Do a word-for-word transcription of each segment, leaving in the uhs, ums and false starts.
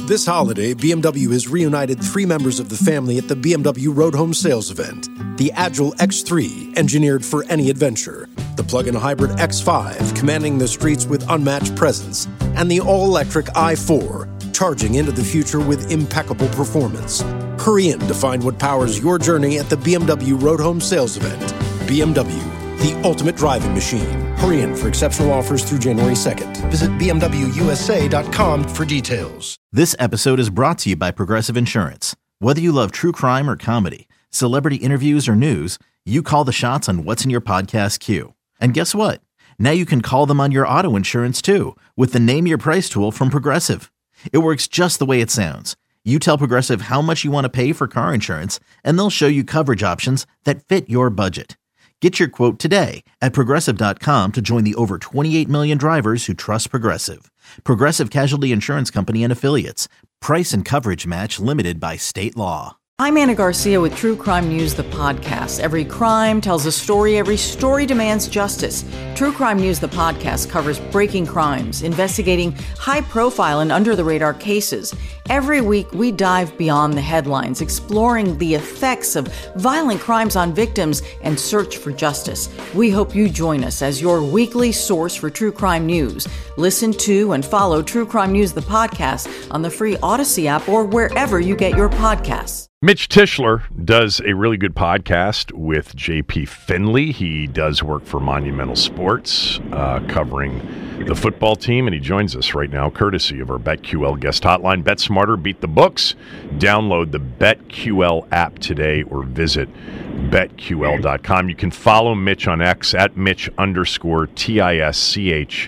This holiday, B M W has reunited three members of the family at the B M W Road Home Sales event. The Agile X three, engineered for any adventure. The plug-in hybrid X five, commanding the streets with unmatched presence. And the all-electric i four, charging into the future with impeccable performance. Hurry in to find what powers your journey at the B M W Road Home Sales event. B M W, the ultimate driving machine. Hurry in for exceptional offers through January second. Visit B M W U S A dot com for details. This episode is brought to you by Progressive Insurance. Whether you love true crime or comedy, celebrity interviews or news, you call the shots on what's in your podcast queue. And guess what? Now you can call them on your auto insurance too with the Name Your Price tool from Progressive. It works just the way it sounds. You tell Progressive how much you want to pay for car insurance, and they'll show you coverage options that fit your budget. Get your quote today at Progressive dot com to join the over twenty-eight million drivers who trust Progressive. Progressive Casualty Insurance Company and Affiliates. Price and coverage match limited by state law. I'm Anna Garcia with True Crime News, the podcast. Every crime tells a story. Every story demands justice. True Crime News, the podcast, covers breaking crimes, investigating high-profile and under-the-radar cases. Every week, we dive beyond the headlines, exploring the effects of violent crimes on victims and search for justice. We hope you join us as your weekly source for true crime news. Listen to and follow True Crime News, the podcast, on the free Odyssey app or wherever you get your podcasts. Mitch Tischler does a really good podcast with J P Finley. He does work for Monumental Sports, uh, covering the football team, and he joins us right now, courtesy of our BetQL guest hotline. Bet smarter, beat the books. Download the BetQL app today or visit Bet Q L dot com. You can follow Mitch on X at Mitch underscore T I S C H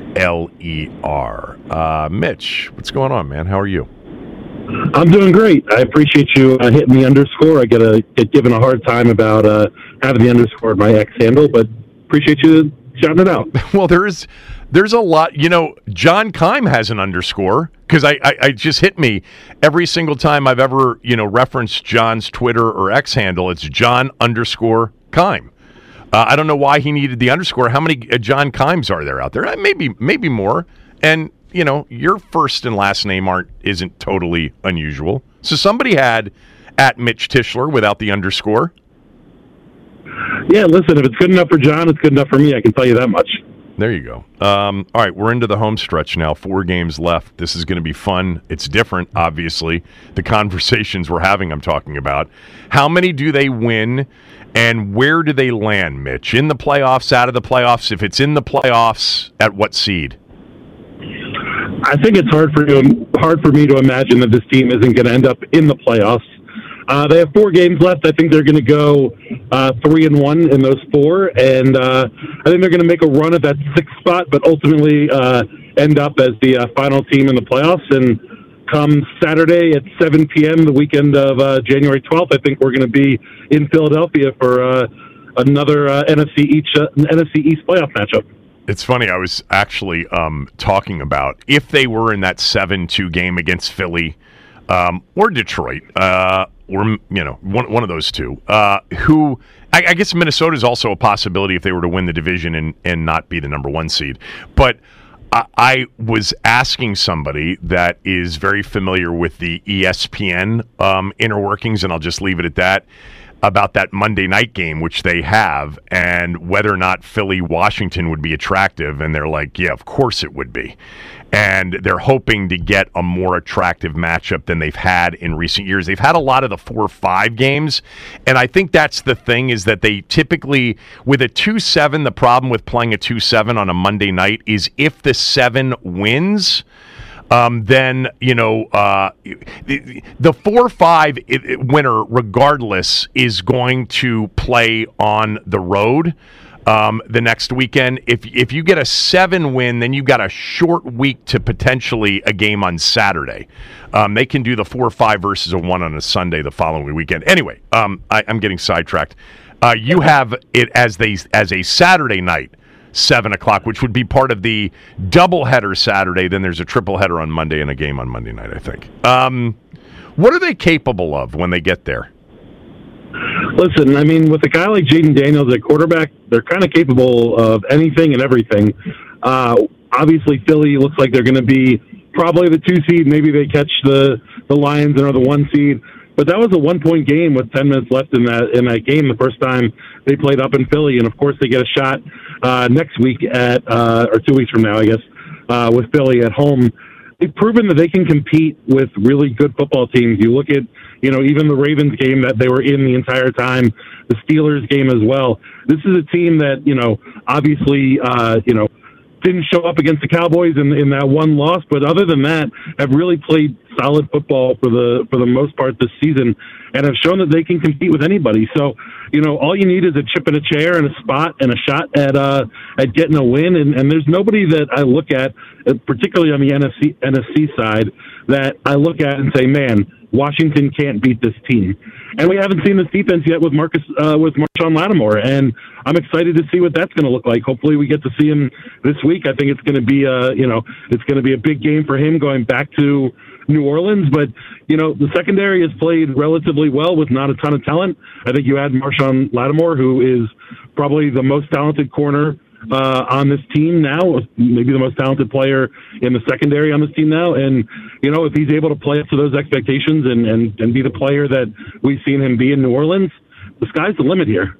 L E R. Uh, Mitch, what's going on, man? How are you? I'm doing great. I appreciate you uh, hitting the underscore. I get a get given a hard time about uh, having the underscore at my X handle, but appreciate you shouting it out. Well, there is there's a lot. You know, John Keim has an underscore because I, I, I just hit me every single time I've ever you know referenced John's Twitter or X handle. It's John underscore Keim. Uh, I don't know why he needed the underscore. How many uh, John Keims are there out there? Uh, maybe maybe more. And you know, your first and last name aren't isn't totally unusual. So somebody had at Mitch Tischler without the underscore. Yeah, listen, if it's good enough for John, it's good enough for me. I can tell you that much. There you go. Um, all right, we're into the home stretch now. Four games left. This is going to be fun. It's different, obviously. The conversations we're having, I'm talking about. How many do they win, and where do they land, Mitch? In the playoffs, out of the playoffs? If it's in the playoffs, at what seed? I think it's hard for you, hard for me to imagine that this team isn't going to end up in the playoffs. Uh, they have four games left. I think they're going to go uh, three and one in those four, and uh, I think they're going to make a run at that sixth spot, but ultimately uh, end up as the uh, final team in the playoffs. And come Saturday at seven p.m., the weekend of uh, January twelfth, I think we're going to be in Philadelphia for uh, another uh, N F C East, uh, N F C East playoff matchup. It's funny, I was actually um, talking about if they were in that seven two game against Philly um, or Detroit, uh, or, you know, one one of those two, uh, who, I, I guess Minnesota is also a possibility if they were to win the division and, and not be the number one seed. But I, I was asking somebody that is very familiar with the E S P N um, inner workings, and I'll just leave it at that, about that Monday night game, which they have, and whether or not Philly-Washington would be attractive. And they're like, yeah, of course it would be. And they're hoping to get a more attractive matchup than they've had in recent years. They've had a lot of the four five games, and I think that's the thing, is that they typically, with a two seven, the problem with playing a two seven on a Monday night is if the seven wins, Um, then, you know, uh, the, the four five winner, regardless, is going to play on the road um, the next weekend. If if you get a seven win, then you've got a short week to potentially a game on Saturday. Um, they can do the four five versus a one on a Sunday the following weekend. Anyway, um, I, I'm getting sidetracked. Uh, you have it as they as a Saturday night. seven o'clock, which would be part of the doubleheader Saturday. Then there's a tripleheader on Monday and a game on Monday night, I think. Um, what are they capable of when they get there? Listen, I mean, with a guy like Jaden Daniels at quarterback, they're kind of capable of anything and everything. Uh, obviously, Philly looks like they're going to be probably the two seed. Maybe they catch the, the Lions and are the one seed. But that was a one-point game with ten minutes left in that in that game the first time they played up in Philly. And, of course, they get a shot uh, next week at uh, – or two weeks from now, I guess, uh, with Philly at home. They've proven that they can compete with really good football teams. You look at, you know, even the Ravens game that they were in the entire time, the Steelers game as well. This is a team that, you know, obviously, uh, you know, didn't show up against the Cowboys in, in that one loss, but other than that, have really played solid football for the for the most part this season, and have shown that they can compete with anybody. So, you know, all you need is a chip in a chair and a spot and a shot at uh, at getting a win. And, and there's nobody that I look at, particularly on the N F C N F C side, that I look at and say, man, Washington can't beat this team. And we haven't seen this defense yet with Marcus uh, with Marshawn Lattimore, and I'm excited to see what that's going to look like. Hopefully, we get to see him this week. I think it's going to be a you know it's going to be a big game for him going back to New Orleans. But you know the secondary has played relatively well with not a ton of talent. I think you add Marshawn Lattimore, who is probably the most talented corner Uh, on this team now, maybe the most talented player in the secondary on this team now. And, you know, if he's able to play up to those expectations and, and, and be the player that we've seen him be in New Orleans, the sky's the limit here.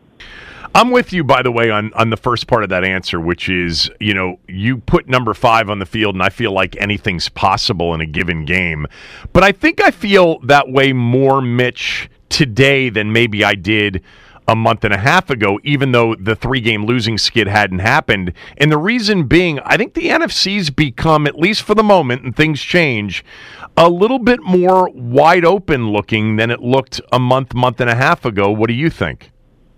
I'm with you, by the way, on, on the first part of that answer, which is, you know, you put number five on the field, and I feel like anything's possible in a given game. But I think I feel that way more, Mitch, today than maybe I did a month and a half ago, even though the three-game losing skid hadn't happened. And the reason being, I think the N F C's become, at least for the moment, and things change, a little bit more wide open looking than it looked a month, month and a half ago. What do you think?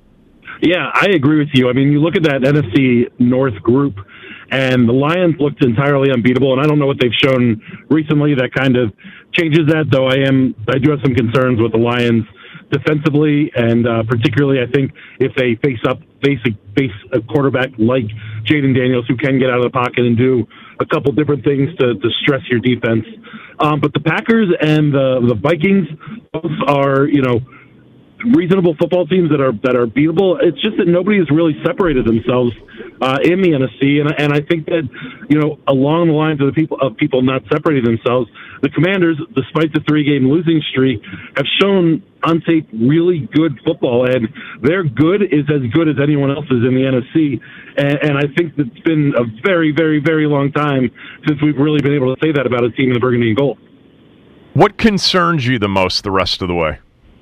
Yeah, I agree with you. I mean, you look at that N F C North group, and the Lions looked entirely unbeatable, and I don't know what they've shown recently that kind of changes that, though I am I do have some concerns with the Lions defensively, and uh, particularly I think if they face up face a, face a quarterback like Jaden Daniels, who can get out of the pocket and do a couple different things to, to stress your defense. Um, but the Packers and the, the Vikings both are, you know, reasonable football teams that are that are beatable. It's just that nobody has really separated themselves uh, in the N F C, and and I think that, you know, along the lines of the people of people not separating themselves, the Commanders, despite the three-game losing streak, have shown on tape really good football, and their good is as good as anyone else's in the N F C. And, and I think it's been a very, very, very long time since we've really been able to say that about a team in the burgundy and gold. What concerns you the most the rest of the way?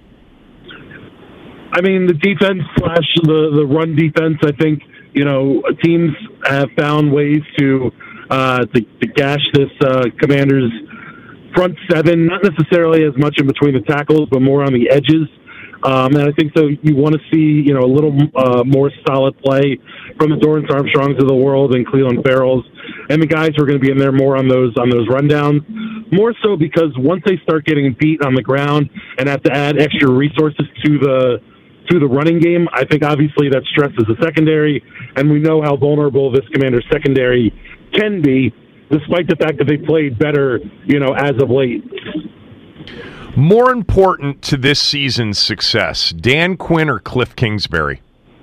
I mean, the defense slash the, the run defense. I think, you know, teams have found ways to uh, to, to gash this uh, Commanders front seven, not necessarily as much in between the tackles, but more on the edges. Um, and I think so. You want to see, you know, a little uh, more solid play from the Dorrance Armstrongs of the world and Cleveland Farrells, and the guys who are going to be in there more on those on those rundowns. More so because once they start getting beat on the ground and have to add extra resources to the to the running game, I think obviously that stresses the secondary, and we know how vulnerable this Commander's secondary can be, despite the fact that they played better, you know, as of late. More important to this season's success, Dan Quinn or Cliff Kingsbury?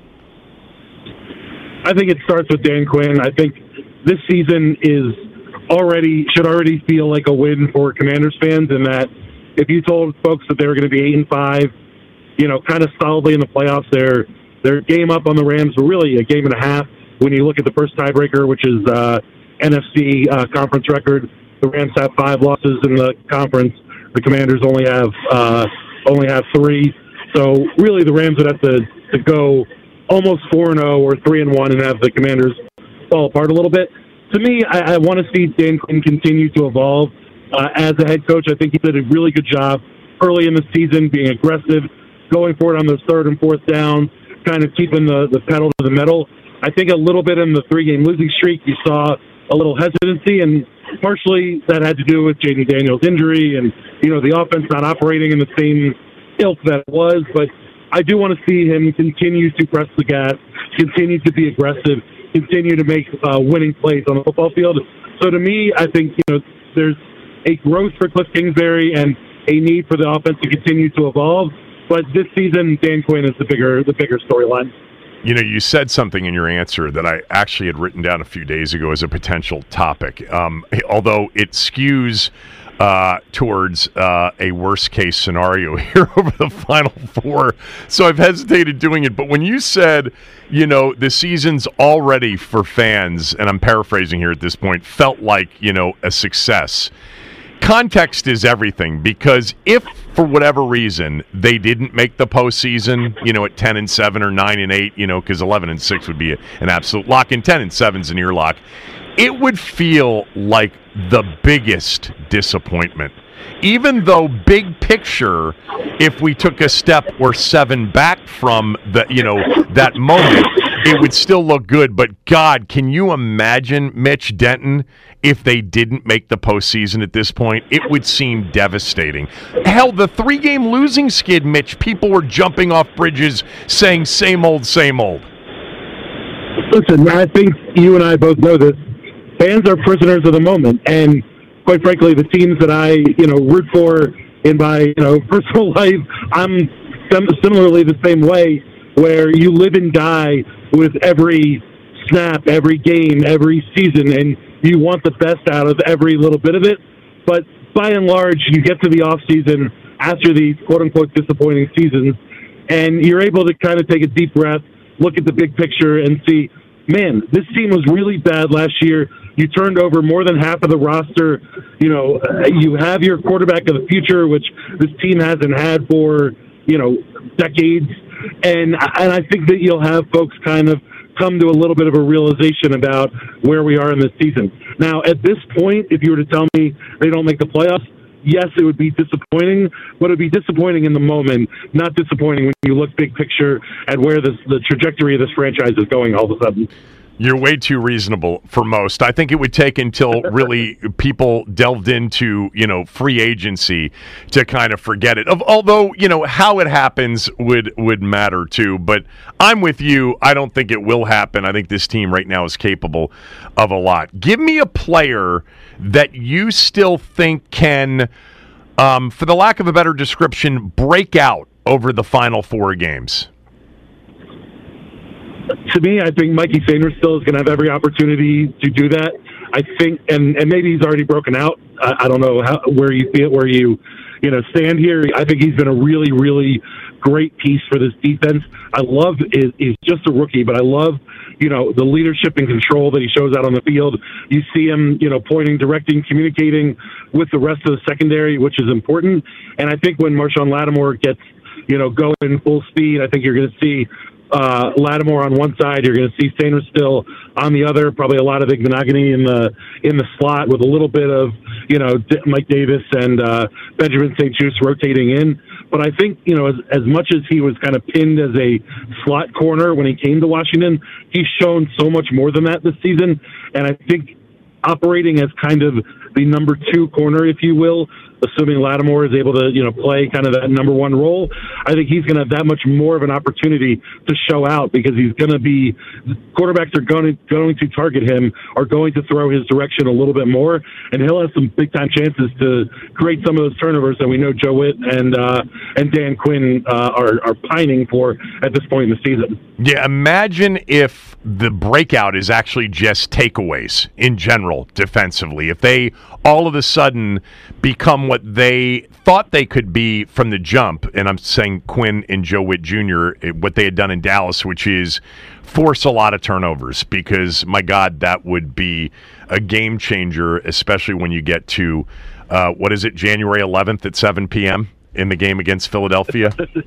I think it starts with Dan Quinn. I think this season is already should already feel like a win for Commanders fans, in that if you told folks that they were going to be eight and five, you know, kind of solidly in the playoffs, their their game up on the Rams were really a game and a half. When you look at the first tiebreaker, which is uh, N F C uh, conference record, the Rams have five losses in the conference. The Commanders only have uh, only have three. So really, the Rams would have to, to go almost four and zero or three and one and have the Commanders fall apart a little bit. To me, I, I want to see Dan Quinn continue to evolve uh, as a head coach. I think he did a really good job early in the season, being aggressive, going for it on those third and fourth downs, kind of keeping the, the pedal to the metal. I think a little bit in the three-game losing streak, you saw a little hesitancy, and partially that had to do with Jaden Daniels' injury and, you know, the offense not operating in the same ilk that it was. But I do want to see him continue to press the gas, continue to be aggressive, continue to make uh, winning plays on the football field. So to me, I think, you know, there's a growth for Cliff Kingsbury and a need for the offense to continue to evolve. But this season, Dan Quinn is the bigger the bigger storyline. You know, you said something in your answer that I actually had written down a few days ago as a potential topic, um, although it skews uh, towards uh, a worst-case scenario here over the Final Four. So I've hesitated doing it. But when you said, you know, the season's already for fans, and I'm paraphrasing here at this point, felt like, you know, a success. Context is everything, because if for whatever reason they didn't make the postseason, you know, at ten and seven or nine and eight, you know, because eleven and six would be an absolute lock, and ten and seven's an ear lock, it would feel like the biggest disappointment. Even though big picture, if we took a step or seven back from the, you know, that moment, it would still look good. But God, can you imagine Mitch Denton if they didn't make the postseason at this point? It would seem devastating. Hell, the three-game losing skid, Mitch, people were jumping off bridges saying same old, same old. Listen, I think you and I both know this. Fans are prisoners of the moment, and quite frankly, the teams that I, you know, root for in my, you know, personal life, I'm similarly the same way, where you live and die with every snap, every game, every season, and you want the best out of every little bit of it. But by and large, you get to the off season after these quote-unquote disappointing seasons, and you're able to kind of take a deep breath, look at the big picture, and see, man, this team was really bad last year. You turned over more than half of the roster. You know, uh, you have your quarterback of the future, which this team hasn't had for, you know, decades. And, and I think that you'll have folks kind of come to a little bit of a realization about where we are in this season. Now, at this point, if you were to tell me they don't make the playoffs, yes, it would be disappointing, but it would be disappointing in the moment, not disappointing when you look big picture at where this, the trajectory of this franchise is going all of a sudden. You're way too reasonable for most. I think it would take until really people delved into, you know, free agency to kind of forget it. Of, although, you know, how it happens would, would matter too. But I'm with you. I don't think it will happen. I think this team right now is capable of a lot. Give me a player that you still think can, um, for the lack of a better description, break out over the Final Four games. To me, I think Mikey Sainristil is going to have every opportunity to do that. I think, and, and maybe he's already broken out. I, I don't know how, where you see it, where you, you know, stand here. I think he's been a really, really great piece for this defense. I love is he's just a rookie, but I love, you know, the leadership and control that he shows out on the field. You see him, you know, pointing, directing, communicating with the rest of the secondary, which is important. And I think when Marshawn Lattimore gets, you know, going full speed, I think you're going to see Uh, Lattimore on one side, you're going to see Sainristil on the other. Probably a lot of Igbenogany in the in the slot with a little bit of, you know, D- Mike Davis and uh, Benjamin Saint-Juste rotating in. But I think, you know, as, as much as he was kind of pinned as a slot corner when he came to Washington, he's shown so much more than that this season. And I think operating as kind of the number two corner, if you will, assuming Lattimore is able to, you know, play kind of that number one role, I think he's going to have that much more of an opportunity to show out, because he's going to be, quarterbacks are going to, going to target him, are going to throw his direction a little bit more, and he'll have some big time chances to create some of those turnovers that we know Joe Witt and uh, and Dan Quinn uh, are, are pining for at this point in the season. Yeah, imagine if the breakout is actually just takeaways in general defensively. If they all of a sudden become what they thought they could be from the jump, and I'm saying Quinn and Joe Witt Junior, what they had done in Dallas, which is force a lot of turnovers, because, my God, that would be a game changer, especially when you get to, uh, what is it, January eleventh at seven p.m. in the game against Philadelphia?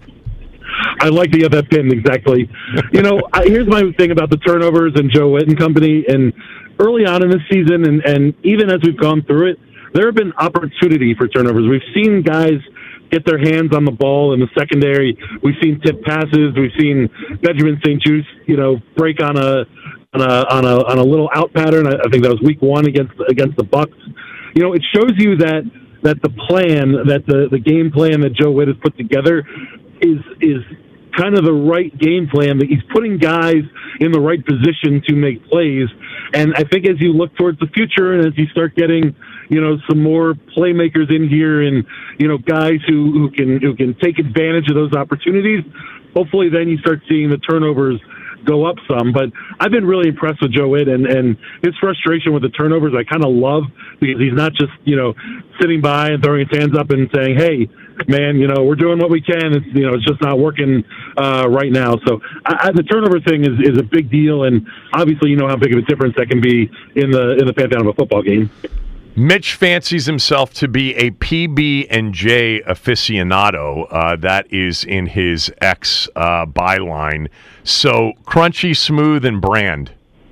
I like the other pin, exactly. You know, I, here's my thing about the turnovers and Joe Witt and company. And early on in this season, and, and even as we've gone through it, there have been opportunity for turnovers. We've seen guys get their hands on the ball in the secondary. We've seen tip passes. We've seen Benjamin Saint-Juste, you know, break on a on a on a on a little out pattern. I, I think that was week one against against the Bucks. You know, it shows you that that the plan, that the the game plan that Joe Witt has put together is is kind of the right game plan, that he's putting guys in the right position to make plays. And I think as you look towards the future, and as you start getting, you know, some more playmakers in here, and, you know, guys who, who can who can take advantage of those opportunities, hopefully then you start seeing the turnovers go up some. But I've been really impressed with Joe Witt, and, and his frustration with the turnovers I kind of love, because he's not just, you know, sitting by and throwing his hands up and saying, hey, man, you know, we're doing what we can. It's, you know, it's just not working uh, right now. So I, I, the turnover thing is, is a big deal, and obviously you know how big of a difference that can be in the in the pantheon of a football game. Mitch fancies himself to be a P B and J aficionado. Uh, that is in his X uh, byline. So crunchy, smooth, and brand.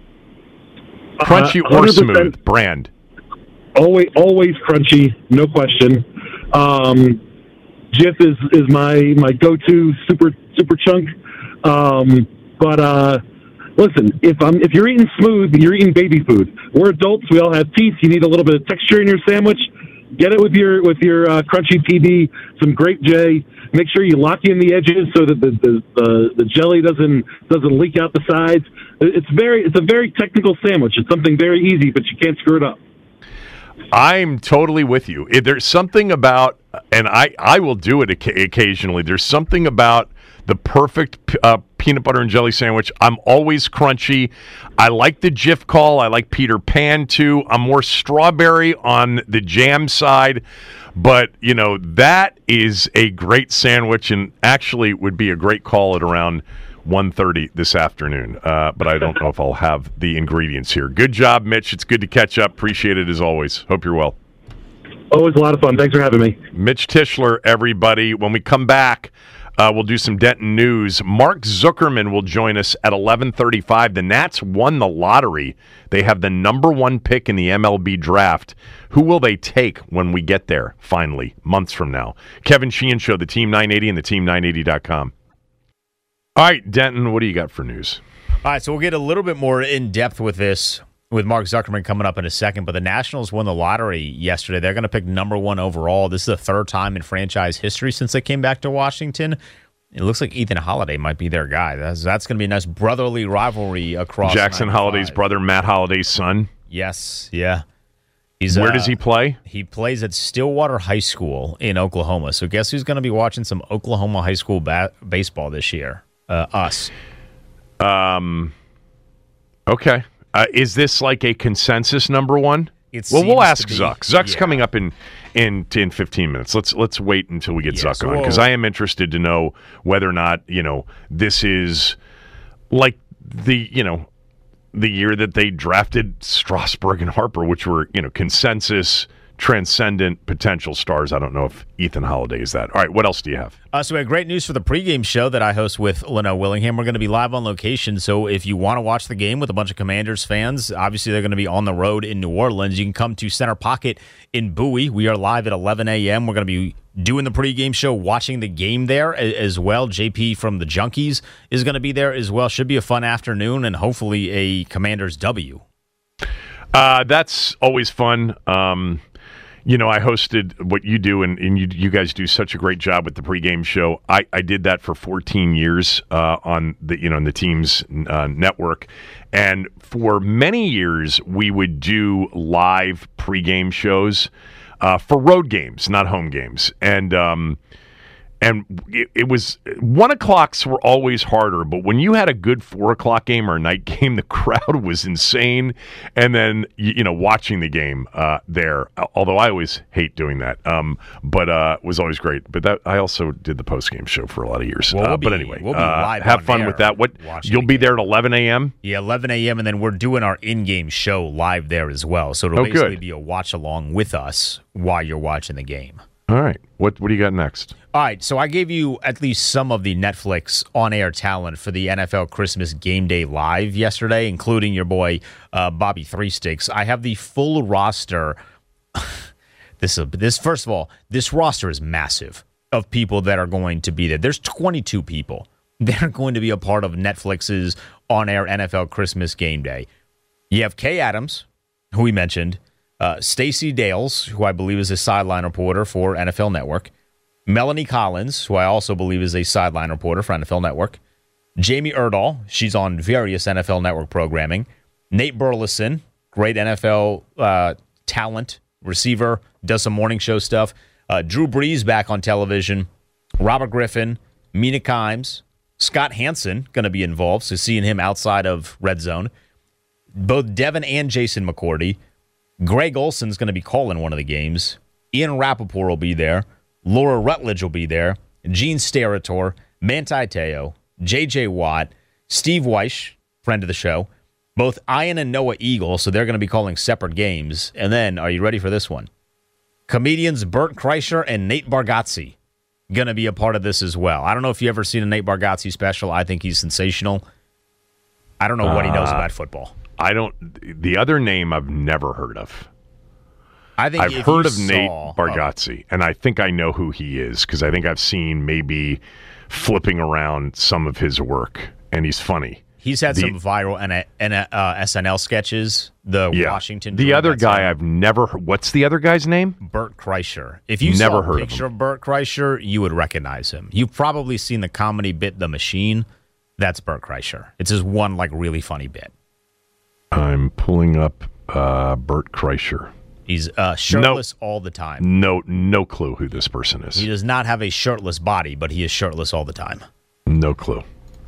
Crunchy uh, or smooth, brand. Always, always crunchy, no question. Um, Jif is, is my, my go-to super super chunk. Um, but uh, listen, if I'm if you're eating smooth, you're eating baby food. We're adults. We all have teeth. You need a little bit of texture in your sandwich. Get it with your with your uh, crunchy P B, some grape J. Make sure you lock in the edges so that the the, the the jelly doesn't doesn't leak out the sides. It's very it's a very technical sandwich. It's something very easy, but you can't screw it up. I'm totally with you. If there's something about, and I, I will do it occasionally, there's something about the perfect uh, peanut butter and jelly sandwich. I'm always crunchy. I like the Jif call. I like Peter Pan, too. I'm more strawberry on the jam side. But, you know, that is a great sandwich, and actually would be a great call at around one thirty this afternoon, uh, but I don't know if I'll have the ingredients here. Good job, Mitch. It's good to catch up. Appreciate it as always. Hope you're well. Always a lot of fun. Thanks for having me. Mitch Tischler, everybody. When we come back, uh, we'll do some Denton news. Mark Zuckerman will join us at eleven thirty-five. The Nats won the lottery. They have the number one pick in the M L B draft. Who will they take when we get there, finally, months from now? Kevin Sheehan Show, the Team nine eighty and the team nine eighty dot com. All right, Denton, what do you got for news? All right, so we'll get a little bit more in-depth with this with Mark Zuckerman coming up in a second, but the Nationals won the lottery yesterday. They're going to pick number one overall. This is the third time in franchise history since they came back to Washington. It looks like Ethan Holliday might be their guy. That's, that's going to be a nice brotherly rivalry across Jackson Holliday's brother, Matt Holliday's son? Yes, yeah. He's, Where uh, does he play? He plays at Stillwater High School in Oklahoma. So guess who's going to be watching some Oklahoma high school ba- baseball this year? Uh, us. Um. Okay. Uh, is this like a consensus number one? It well, we'll ask be, Zuck. Zuck's yeah. coming up in, in in fifteen minutes. Let's let's wait until we get yeah, Zuck so on, because I am interested to know whether or not, you know, this is like the you know the year that they drafted Strasburg and Harper, which were, you know, consensus transcendent potential stars. I don't know if Ethan Holliday is that. All right, what else do you have? Uh, so we have great news for the pregame show that I host with Leno Willingham. We're going to be live on location, so if you want to watch the game with a bunch of Commanders fans, obviously they're going to be on the road in New Orleans. You can come to Center Pocket in Bowie. We are live at eleven a.m. We're going to be doing the pregame show, watching the game there as well. J P from the Junkies is going to be there as well. Should be a fun afternoon and hopefully a Commanders W. Uh, that's always fun. Um You know, I hosted what you do, and, and you you guys do such a great job with the pregame show. I, I did that for fourteen years uh, on the you know on the team's uh, network, and for many years we would do live pregame shows uh, for road games, not home games, and um, and it, it was one o'clocks were always harder. But when you had a good four o'clock game or a night game, the crowd was insane. And then you, you know, watching the game uh, there, although I always hate doing that, um, but uh, was always great. But that I also did the post game show for a lot of years. Well, we'll uh, be, but anyway, we'll be uh, live have on fun air with that. What you'll be there at eleven a.m. Yeah, eleven a.m. and then we're doing our in-game show live there as well. So it'll oh, basically good. be a watch along with us while you're watching the game. All right. What what do you got next? All right, so I gave you at least some of the Netflix on-air talent for the N F L Christmas Game Day Live yesterday, including your boy uh, Bobby Three Sticks. I have the full roster. this, is, this first of all, this roster is massive of people that are going to be there. There's twenty-two people that are going to be a part of Netflix's on-air N F L Christmas Game Day. You have Kay Adams, who we mentioned, uh, Stacey Dales, who I believe is a sideline reporter for N F L Network, Melanie Collins, who I also believe is a sideline reporter for N F L Network, Jamie Erdahl, she's on various N F L Network programming, Nate Burleson, great N F L uh, talent, receiver, does some morning show stuff, uh, Drew Brees back on television, Robert Griffin, Mina Kimes, Scott Hansen going to be involved, so seeing him outside of red zone. Both Devin and Jason McCourty. Greg Olson's going to be calling one of the games. Ian Rappaport will be there. Laura Rutledge will be there. Gene Steratore, Manti Te'o, J J. Watt, Steve Weish, friend of the show. Both Ian and Noah Eagle, so they're going to be calling separate games. And then, are you ready for this one? Comedians Bert Kreischer and Nate Bargatze going to be a part of this as well. I don't know if you ever seen a Nate Bargatze special. I think he's sensational. I don't know what he knows uh, about football. I don't. The other name I've never heard of. I think I've if heard you of Nate saw, Bargatze, oh. and I think I know who he is because I think I've seen maybe flipping around some of his work, and he's funny. He's had the, some viral N- N- uh, S N L sketches. The yeah. Washington. The other guy him. I've never heard. What's the other guy's name? Bert Kreischer. If you never saw heard a picture of, of Bert Kreischer, you would recognize him. You've probably seen the comedy bit The Machine. That's Bert Kreischer. It's his one like really funny bit. I'm pulling up uh, Bert Kreischer. He's uh, shirtless no, all the time. No, no clue who this person is. He does not have a shirtless body, but he is shirtless all the time. No clue.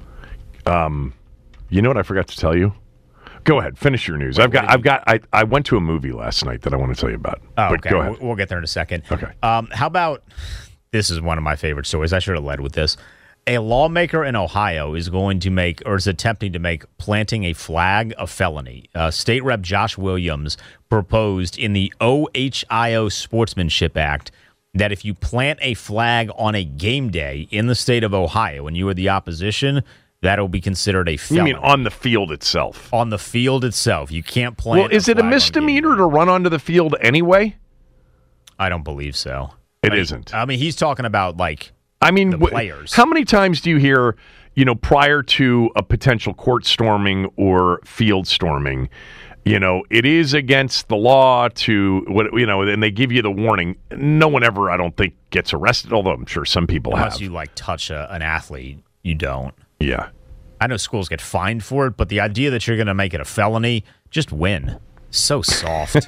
Um, you know what I forgot to tell you? Go ahead, finish your news. Wait, I've got, I've got. I, I went to a movie last night that I want to tell you about. Oh, but okay. Go ahead. We'll, we'll get there in a second. Okay. Um, how about this? Is one of my favorite stories. I should have led with this. A lawmaker in Ohio is going to make, or is attempting to make, planting a flag a felony. Uh, State Rep Josh Williams proposed in the O H I O Sportsmanship Act that if you plant a flag on a game day in the state of Ohio and you are the opposition, that will be considered a felony. You mean on the field itself? On the field itself. You can't plant Well, is a it a flag misdemeanor to run onto the field anyway? I don't believe so. It I mean, isn't. I mean, he's talking about, like, I mean, the players. How many times do you hear, you know, prior to a potential court storming or field storming, you know, it is against the law to, what you know, and they give you the warning. No one ever, I don't think, gets arrested, although I'm sure some people Unless have. you, like, touch a, an athlete, you don't. Yeah. I know schools get fined for it, but the idea that you're going to make it a felony, just win. So soft.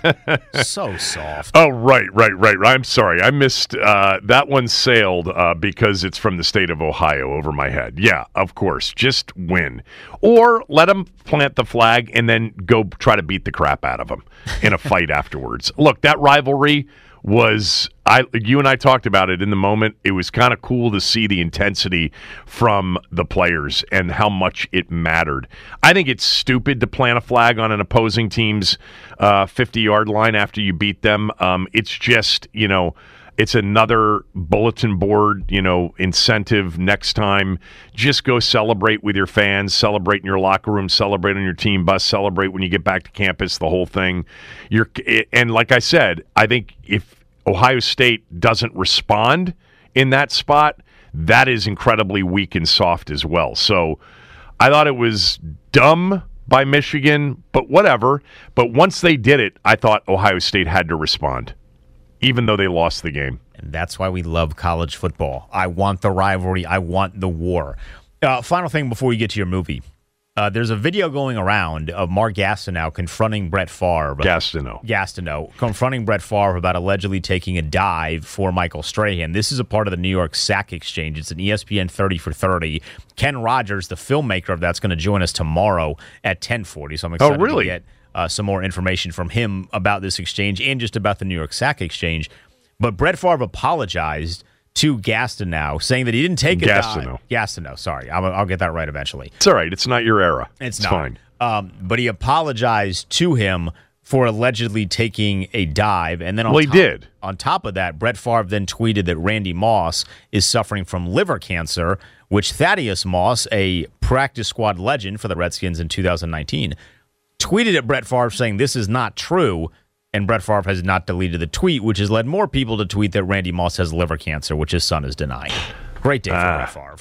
so soft. Oh, right, right, right. I'm sorry. I missed uh, that one sailed uh, because it's from the state of Ohio over my head. Yeah, of course. Just win. Or let them plant the flag and then go try to beat the crap out of them in a fight afterwards. Look, that rivalry was, I. you and I talked about it in the moment. It was kind of cool to see the intensity from the players and how much it mattered. I think it's stupid to plant a flag on an opposing team's uh, fifty-yard line after you beat them. Um, it's just, you know, it's another bulletin board, you know, incentive next time. Just go celebrate with your fans, celebrate in your locker room, celebrate on your team bus, celebrate when you get back to campus, the whole thing. You're, and like I said, I think if Ohio State doesn't respond in that spot, that is incredibly weak and soft as well. So I thought it was dumb by Michigan, but whatever. But once they did it, I thought Ohio State had to respond, even though they lost the game. And that's why we love college football. I want the rivalry. I want the war. Uh, final thing before we get to your movie. Uh, there's a video going around of Mark Gastineau confronting Brett Favre. Gastineau. Gastineau confronting Brett Favre about allegedly taking a dive for Michael Strahan. This is a part of the New York Sack Exchange. It's an E S P N thirty for thirty. Ken Rogers, the filmmaker of that's going to join us tomorrow at ten forty. So I'm excited oh, really? to get uh, some more information from him about this exchange and just about the New York Sack Exchange. But Brett Favre apologized to Gastineau, saying that he didn't take a Gastineau. dive. Gastineau, sorry. I'll, I'll get that right eventually. It's all right. It's not your era. It's, it's not. fine. Um, but he apologized to him for allegedly taking a dive. And then on well, he top, did. On top of that, Brett Favre then tweeted that Randy Moss is suffering from liver cancer, which Thaddeus Moss, a practice squad legend for the Redskins in two thousand nineteen, tweeted at Brett Favre saying this is not true. And Brett Favre has not deleted the tweet, which has led more people to tweet that Randy Moss has liver cancer, which his son is denying. Great day for ah. Brett Favre.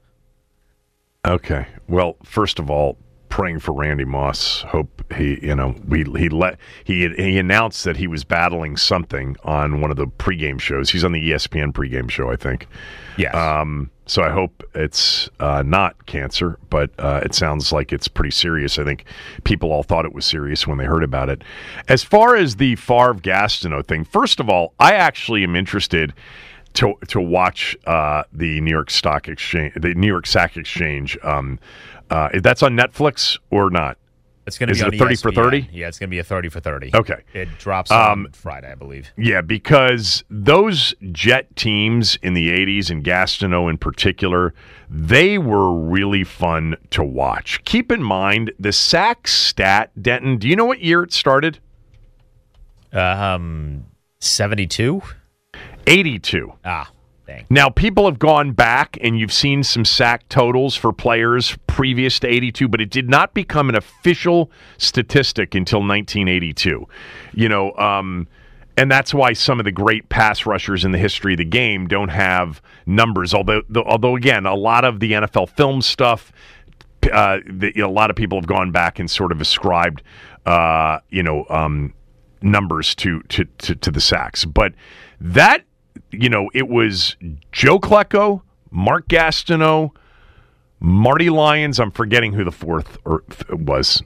Okay. Well, first of all, praying for Randy Moss. Hope he, you know, we he let he he announced that he was battling something on one of the pregame shows. He's on the E S P N pregame show, I think. Yes. Um. So I hope it's uh, not cancer, but uh, it sounds like it's pretty serious. I think people all thought it was serious when they heard about it. As far as the Favre Gastineau thing, first of all, I actually am interested. to to watch uh, the New York Stock Exchange, the New York Sack Exchange. Um, uh, that's on Netflix or not? It's going to be it on a thirty for thirty? Yeah, it's going to be a thirty for thirty. Okay. It drops on um, Friday, I believe. Yeah, because those Jet teams in the eighties, and Gastineau in particular, they were really fun to watch. Keep in mind, the sack stat, Denton, do you know what year it started? Um, seventy-two? eighty-two. Ah. Dang. Now, people have gone back and you've seen some sack totals for players previous to eighty-two, but it did not become an official statistic until nineteen eighty-two. You know, um, and that's why some of the great pass rushers in the history of the game don't have numbers. Although, although again, a lot of the N F L film stuff, uh, the, you know, a lot of people have gone back and sort of ascribed, uh, you know, um, numbers to, to to to the sacks. But that. You know, it was Joe Klecko, Mark Gastineau, Marty Lyons. I'm forgetting who the fourth or was.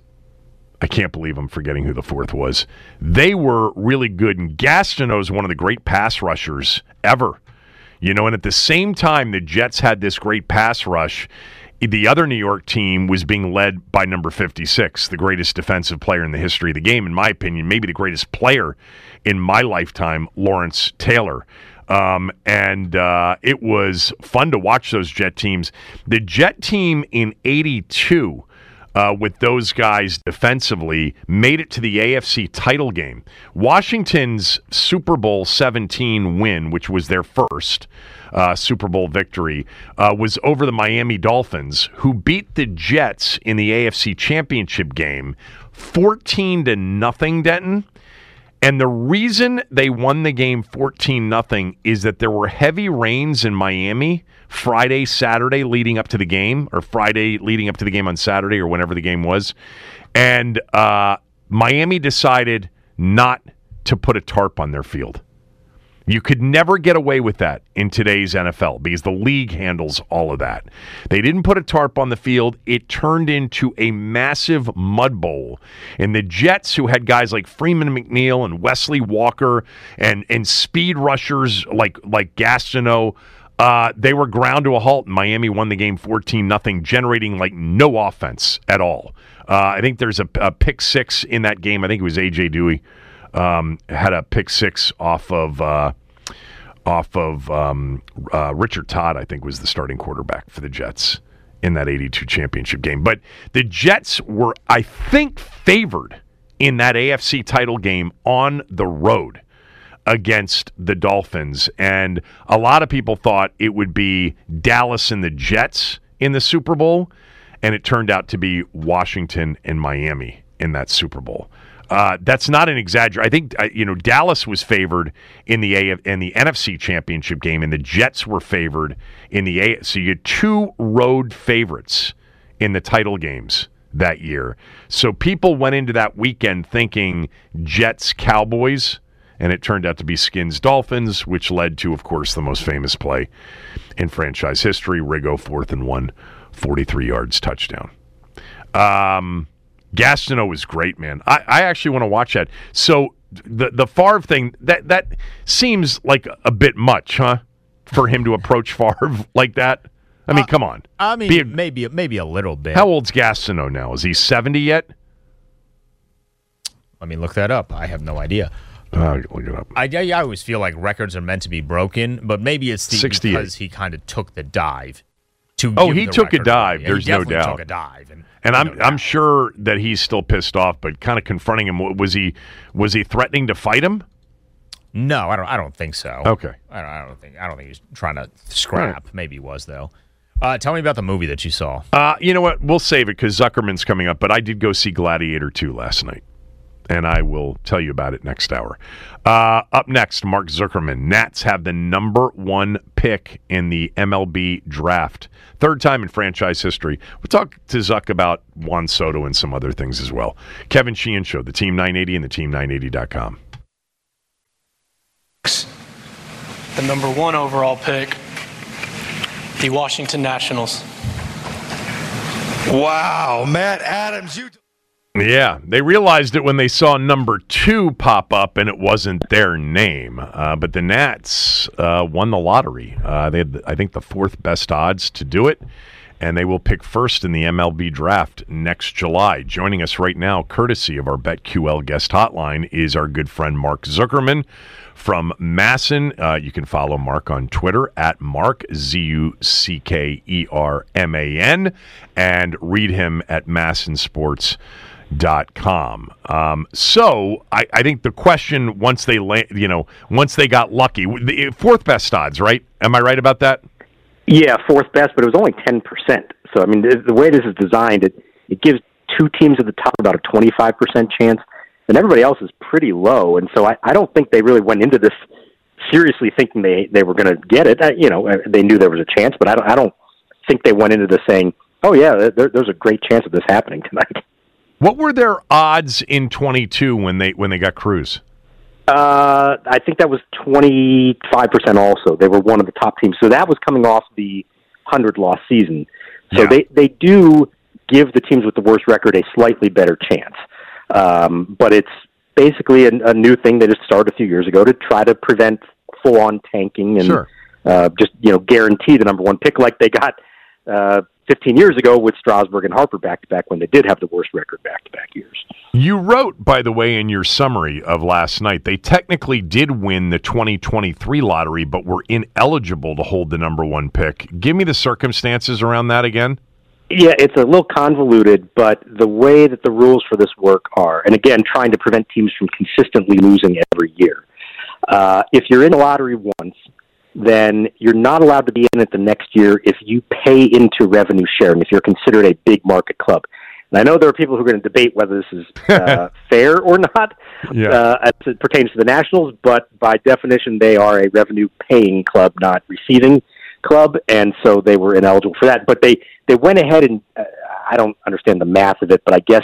I can't believe I'm forgetting who the fourth was. They were really good, and Gastineau is one of the great pass rushers ever. You know, and at the same time the Jets had this great pass rush, the other New York team was being led by number fifty-six, the greatest defensive player in the history of the game, in my opinion, maybe the greatest player in my lifetime, Lawrence Taylor. Um, and uh, it was fun to watch those Jet teams. The Jet team in eighty-two, uh, with those guys defensively, made it to the A F C title game. Washington's Super Bowl seventeen win, which was their first uh, Super Bowl victory, uh, was over the Miami Dolphins, who beat the Jets in the A F C championship game fourteen to nothing, Denton. And the reason they won the game fourteen nothing is that there were heavy rains in Miami Friday, Saturday leading up to the game, or Friday leading up to the game on Saturday, or whenever the game was. And uh, Miami decided not to put a tarp on their field. You could never get away with that in today's N F L because the league handles all of that. They didn't put a tarp on the field. It turned into a massive mud bowl. And the Jets, who had guys like Freeman McNeil and Wesley Walker and, and speed rushers like, like Gastineau, uh, they were ground to a halt. Miami won the game fourteen nothing, generating like no offense at all. Uh, I think there's a, a pick six in that game. I think it was A J Dewey. Um, had a pick six off of uh, off of um, uh, Richard Todd, I think, was the starting quarterback for the Jets in that eighty-two championship game. But the Jets were, I think, favored in that A F C title game on the road against the Dolphins. And a lot of people thought it would be Dallas and the Jets in the Super Bowl, and it turned out to be Washington and Miami in that Super Bowl. Uh, that's not an exaggeration. I think uh, you know Dallas was favored in the A in the N F C Championship game, and the Jets were favored in the A. So you had two road favorites in the title games that year. So people went into that weekend thinking Jets Cowboys, and it turned out to be Skins Dolphins, which led to, of course, the most famous play in franchise history: Riggo fourth and one, forty-three yards touchdown. Um. Gastineau was great, man. I, I actually want to watch that. So the the Favre thing, that that seems like a bit much, huh? For him to approach Favre like that. I mean, uh, come on. I mean, a, maybe maybe a little bit. How old's Gastineau now? Is he seventy yet? Let me look that up. I have no idea. Uh, look it up. I, I always feel like records are meant to be broken, but maybe it's the, because he kind of took the dive. To oh, he took a dive. Away. There's he no doubt. Took a dive, and, and I'm no I'm doubt. sure that he's still pissed off, but kind of confronting him. Was he was he threatening to fight him? No, I don't. I don't think so. Okay. I don't, I don't think. I don't think he's trying to scrap. Right. Maybe he was though. Uh, tell me about the movie that you saw. Uh, you know what? We'll save it because Zuckerman's coming up. But I did go see Gladiator two last night, and I will tell you about it next hour. Uh, up next, Mark Zuckerman. Nats have the number one pick in the M L B draft. Third time in franchise history. We'll talk to Zuck about Juan Soto and some other things as well. Kevin Sheehan Show, the Team nine eighty and the team nine eighty dot com. The number one overall pick, the Washington Nationals. Wow, Matt Adams, you... Yeah, they realized it when they saw number two pop up, and it wasn't their name. Uh, but the Nats uh, won the lottery. Uh, they had, I think, the fourth best odds to do it, and they will pick first in the M L B draft next July. Joining us right now, courtesy of our BetQL guest hotline, is our good friend Mark Zuckerman from Masson. Uh, you can follow Mark on Twitter at Mark, Z U C K E R M A N, and read him at masson sports dot com. Um, so I, I think the question, once they la- you know once they got lucky, the fourth best odds, right? Am I right about that? Yeah, fourth best, but it was only ten percent. So I mean, the, the way this is designed, it it gives two teams at the top about a twenty-five percent chance, and everybody else is pretty low. And so I, I don't think they really went into this seriously thinking they, they were going to get it. Uh, you know, they knew there was a chance, but I don't I don't think they went into this saying, "Oh yeah, there, there's a great chance of this happening tonight." What were their odds in twenty-two when they when they got Cruz? Uh, I think that was twenty-five percent also. They were one of the top teams. So that was coming off the one hundred loss season. So Yeah. they, they do give the teams with the worst record a slightly better chance. Um, but it's basically a, a new thing they just started a few years ago to try to prevent full-on tanking and Sure. uh, just, you know, guarantee the number one pick like they got uh, fifteen years ago with Strasburg and Harper back-to-back when they did have the worst record back-to-back years. You wrote, by the way, in your summary of last night, they technically did win the twenty twenty-three lottery, but were ineligible to hold the number one pick. Give me the circumstances around that again. Yeah, it's a little convoluted, but the way that the rules for this work are, and again, trying to prevent teams from consistently losing every year. Uh, if you're in the lottery once, then you're not allowed to be in it the next year if you pay into revenue sharing, if you're considered a big market club. And I know there are people who are going to debate whether this is uh, fair or not Yeah. uh, as it pertains to the Nationals, but by definition, they are a revenue-paying club, not receiving club, and so they were ineligible for that. But they, they went ahead and, uh, I don't understand the math of it, but I guess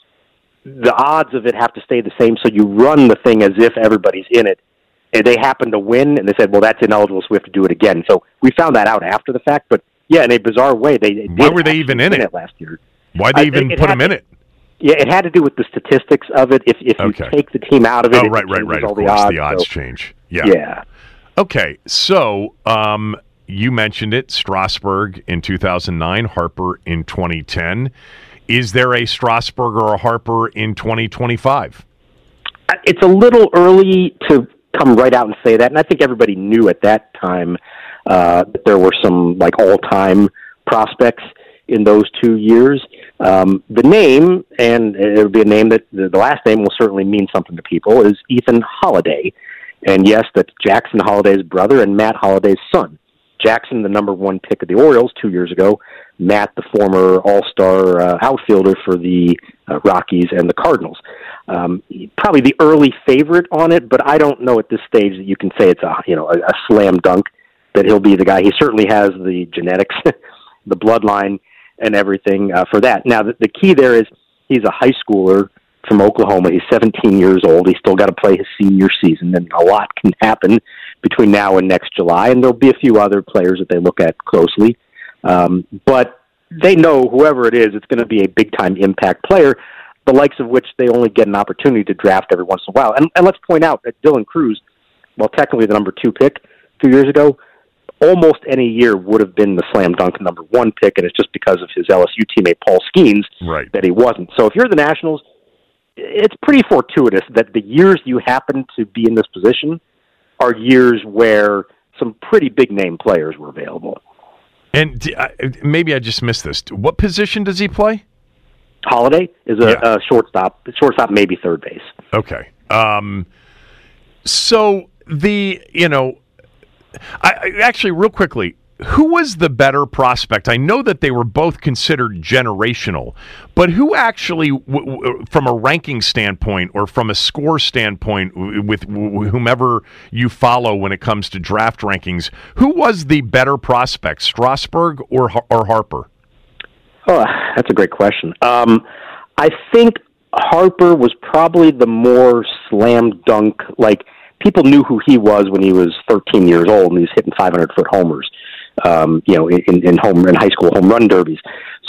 the odds of it have to stay the same, so you run the thing as if everybody's in it. And they happened to win, and they said, well, that's ineligible, so we have to do it again. So we found that out after the fact, but yeah, in a bizarre way, they, they Why did were they even in win it? last year. Why'd they I- even it put had him in to- it? Yeah, it had to do with the statistics of it. If if you Okay. take the team out of it, Oh, it right, right, changes right. all Of the course, odds. the odds so, change. Yeah. yeah. Okay, so um, you mentioned it, Strasburg in two thousand nine, Harper in twenty ten. Is there a Strasburg or a Harper in twenty twenty-five? It's a little early to come right out and say that, and I think everybody knew at that time uh, that there were some like all-time prospects in those two years. Um, the name, and it would be a name that the last name will certainly mean something to people, is Ethan Holiday. And yes, that's Jackson Holiday's brother and Matt Holiday's son. Jackson, the number one pick of the Orioles two years ago. Matt, the former all-star uh, outfielder for the uh, Rockies and the Cardinals. Um, probably the early favorite on it, but I don't know at this stage that you can say it's a you know a, a slam dunk that he'll be the guy. He certainly has the genetics, the bloodline, and everything uh, for that. Now, the, the key there is he's a high schooler from Oklahoma. He's seventeen years old. He's still got to play his senior season, and a lot can happen between now and next July, and there'll be a few other players that they look at closely. Um, but they know whoever it is, it's going to be a big-time impact player, the likes of which they only get an opportunity to draft every once in a while. And, and let's point out that Dylan Cruz, well, technically the number two pick two years ago, almost any year would have been the slam dunk number one pick, and it's just because of his L S U teammate Paul Skeens Right. that he wasn't. So if you're the Nationals, it's pretty fortuitous that the years you happen to be in this position are years where some pretty big-name players were available. And d- I- maybe I just missed this. What position does he play? Holiday is a, Yeah. a shortstop, shortstop maybe third base. Okay. Um, so the, you know, I, I actually, real quickly, who was the better prospect? I know that they were both considered generational, but who actually, w- w- from a ranking standpoint or from a score standpoint, w- with w- whomever you follow when it comes to draft rankings, who was the better prospect, Strasburg or Har- or Harper? Oh, that's a great question. Um, I think Harper was probably the more slam dunk, like, people knew who he was when he was thirteen years old and he was hitting five hundred foot homers, um, you know, in, in home in high school home run derbies.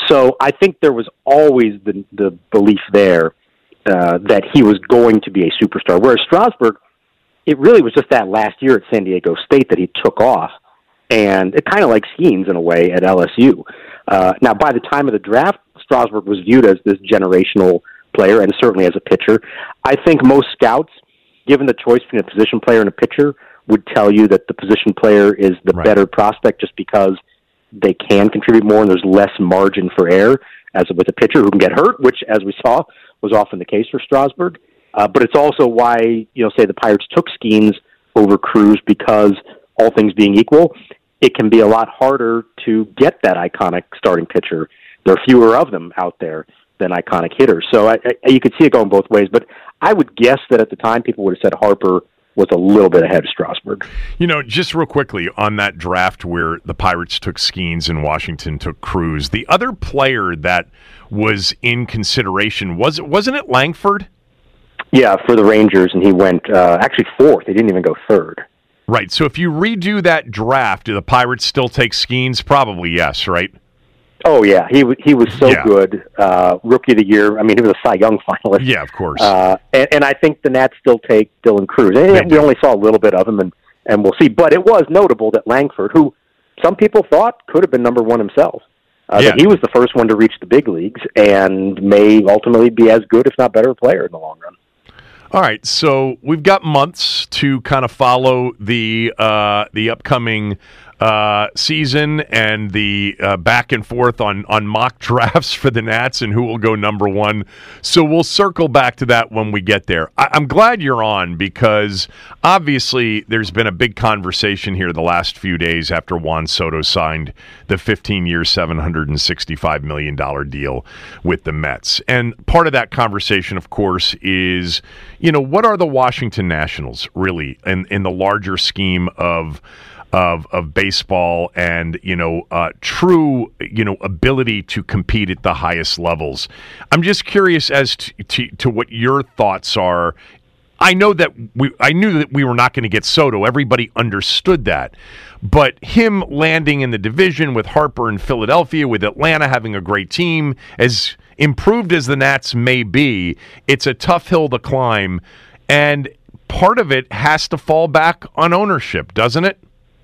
So I think there was always the, the belief there uh, that he was going to be a superstar. Whereas Strasburg, it really was just that last year at San Diego State that he took off. And it kind of like Skeens in a way at L S U. Uh, now, by the time of the draft, Strasburg was viewed as this generational player, and certainly as a pitcher. I think most scouts, given the choice between a position player and a pitcher, would tell you that the position player is the right. better prospect just because they can contribute more and there's less margin for error as with a pitcher who can get hurt, which, as we saw, was often the case for Strasburg. Uh, but it's also why, you know, say the Pirates took Skeens over Cruz because, all things being equal, it can be a lot harder to get that iconic starting pitcher. There are fewer of them out there than iconic hitters. So I, I, you could see it going both ways. But I would guess that at the time people would have said Harper was a little bit ahead of Strasburg. You know, just real quickly on that draft where the Pirates took Skeens and Washington took Cruz, the other player that was in consideration, was it, wasn't it Langford? Yeah, for the Rangers, and he went uh, actually fourth. He didn't even go third. Right. So if you redo that draft, do the Pirates still take Skeens? Probably yes, right? Oh, yeah. He, w- he was so yeah. good. Uh, Rookie of the Year. I mean, he was a Cy Young finalist. Yeah, of course. Uh, and, and I think the Nats still take Dylan Cruz. And we only saw a little bit of him, and, and we'll see. But it was notable that Langford, who some people thought could have been number one himself, uh, yeah. that he was the first one to reach the big leagues and may ultimately be as good, if not better, player in the long run. All right, so we've got months to kind of follow the uh, the upcoming uh, season and the uh, back and forth on, on mock drafts for the Nats and who will go number one. So we'll circle back to that when we get there. I- I'm glad you're on because obviously there's been a big conversation here the last few days after Juan Soto signed the fifteen-year, seven hundred sixty-five million dollars deal with the Mets. And part of that conversation, of course, is, you know, what are the Washington Nationals really in, in the larger scheme of Of, of baseball and, you know, uh, true, you know, ability to compete at the highest levels. I'm just curious as to, to, to what your thoughts are. I know that we, I knew that we were not going to get Soto. Everybody understood that. But him landing in the division with Harper in Philadelphia, with Atlanta having a great team, as improved as the Nats may be, it's a tough hill to climb. And part of it has to fall back on ownership, doesn't it?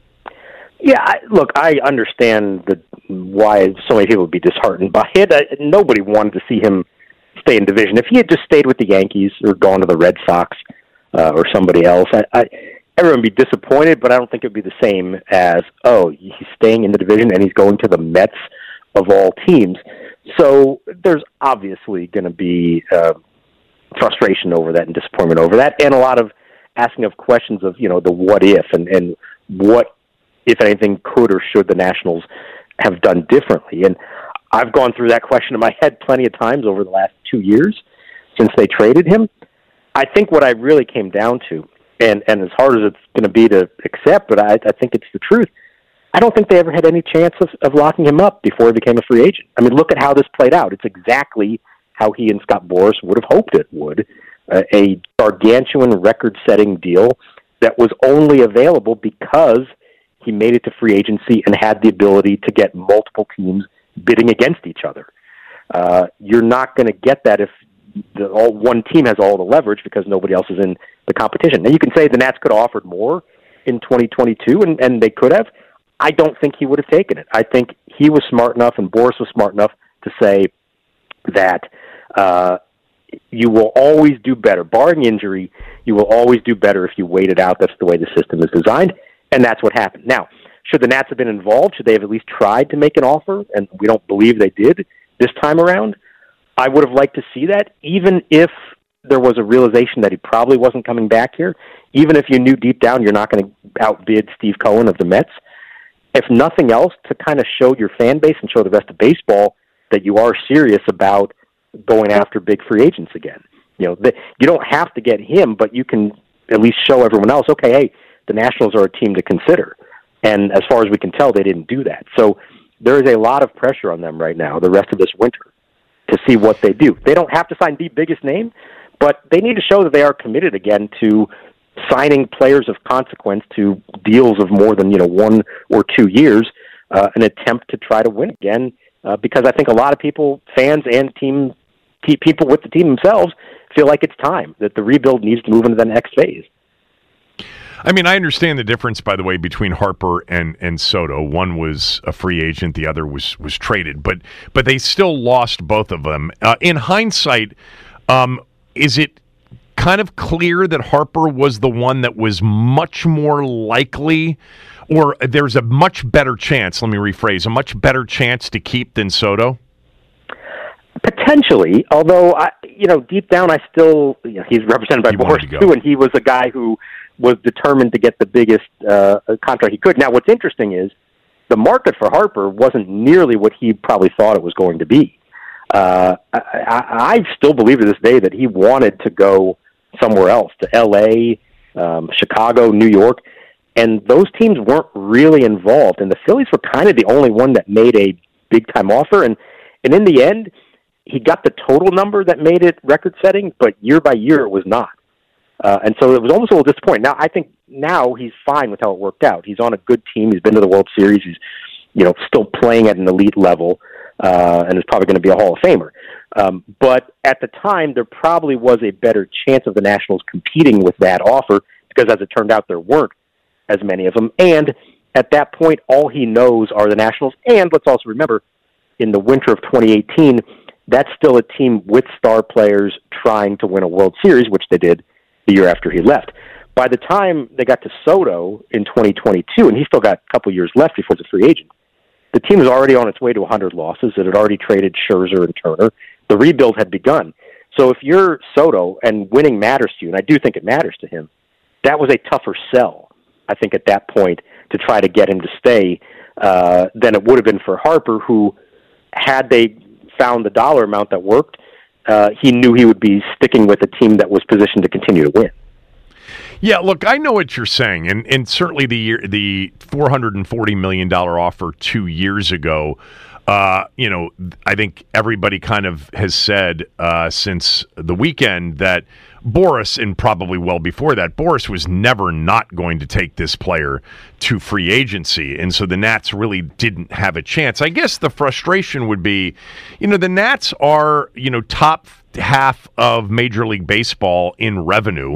Yeah, I, look, I understand the, why so many people would be disheartened by it. I, nobody wanted to see him stay in division. If he had just stayed with the Yankees or gone to the Red Sox uh, or somebody else, I, I, everyone would be disappointed, but I don't think it would be the same as, oh, he's staying in the division and he's going to the Mets of all teams. So there's obviously going to be uh, frustration over that and disappointment over that, and a lot of asking of questions of, you know, the what if and, and what, if anything, could or should the Nationals have done differently. And I've gone through that question in my head plenty of times over the last two years since they traded him. I think what I really came down to, and, and as hard as it's going to be to accept, but I, I think it's the truth, I don't think they ever had any chance of, of locking him up before he became a free agent. I mean, look at how this played out. It's exactly how he and Scott Boras would have hoped it would. Uh, a gargantuan record-setting deal that was only available because he made it to free agency and had the ability to get multiple teams bidding against each other. Uh, you're not going to get that if the, all one team has all the leverage because nobody else is in the competition. Now, you can say the Nats could have offered more in twenty twenty-two, and, and they could have. I don't think he would have taken it. I think he was smart enough and Boras was smart enough to say that uh, you will always do better. Barring injury, you will always do better if you wait it out. That's the way the system is designed. And that's what happened. Now, should the Nats have been involved? Should they have at least tried to make an offer? And we don't believe they did this time around. I would have liked to see that, even if there was a realization that he probably wasn't coming back here, even if you knew deep down you're not going to outbid Steve Cohen of the Mets. If nothing else, to kind of show your fan base and show the rest of baseball that you are serious about going after big free agents again. You know, the, you don't have to get him, but you can at least show everyone else, okay, hey, the Nationals are a team to consider. And as far as we can tell, they didn't do that. So there is a lot of pressure on them right now, the rest of this winter, to see what they do. They don't have to sign the biggest name, but they need to show that they are committed again to signing players of consequence to deals of more than, you know, one or two years, uh, an attempt to try to win again uh, because I think a lot of people, fans and team, te- people with the team themselves, feel like it's time, that the rebuild needs to move into the next phase. I mean, I understand the difference, by the way, between Harper and, and Soto. One was a free agent, the other was was traded, but but they still lost both of them. Uh, in hindsight, um, is it kind of clear that Harper was the one that was much more likely, or there's a much better chance, let me rephrase, a much better chance to keep than Soto? Potentially, although, I, you know, deep down I still, you know, he's represented by He Boras wanted to go. too, and he was a guy who was determined to get the biggest uh, contract he could. Now, what's interesting is the market for Harper wasn't nearly what he probably thought it was going to be. Uh, I, I, I still believe to this day that he wanted to go somewhere else, to L A, um, Chicago, New York, and those teams weren't really involved. And the Phillies were kind of the only one that made a big-time offer. And, and in the end, he got the total number that made it record-setting, but year by year it was not. Uh, and so it was almost a little disappointing. Now, I think now he's fine with how it worked out. He's on a good team. He's been to the World Series. He's, you know, still playing at an elite level, uh, and is probably going to be a Hall of Famer. Um, but at the time, there probably was a better chance of the Nationals competing with that offer, because as it turned out, there weren't as many of them. And at that point, all he knows are the Nationals. And let's also remember, in the winter of twenty eighteen, that's still a team with star players trying to win a World Series, which they did the year after he left. By the time they got to Soto in twenty twenty-two, and he still got a couple years left before he's a free agent, the team was already on its way to one hundred losses. It had already traded Scherzer and Turner. The rebuild had begun. So if you're Soto and winning matters to you, and I do think it matters to him, that was a tougher sell, I think, at that point, to try to get him to stay uh, than it would have been for Harper, who, had they found the dollar amount that worked, uh, he knew he would be sticking with a team that was positioned to continue to win. Yeah, look, I know what you're saying, and and certainly the year, the four hundred forty million dollars offer two years ago, uh, you know, I think everybody kind of has said uh, since the weekend that Boras, and probably well before that, Boras was never not going to take this player to free agency, and so the Nats really didn't have a chance. I guess the frustration would be, you know, the Nats are, you know, top half of Major League Baseball in revenue,